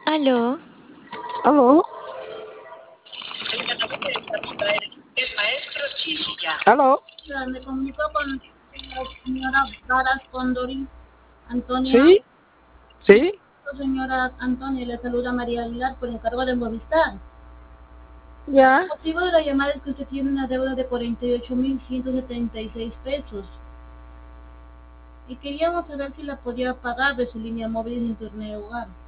Aló, ¿Aló? ¿Aló? Me comunico con la señora Varas Condori, Antonia. ¿Sí? ¿Sí? Señora Antonia, le saluda María Aguilar por encargo de Movistar. ¿Ya? El motivo de la llamada es que usted tiene una deuda de 48.176 pesos y queríamos saber si la podía pagar de su línea móvil de internet hogar.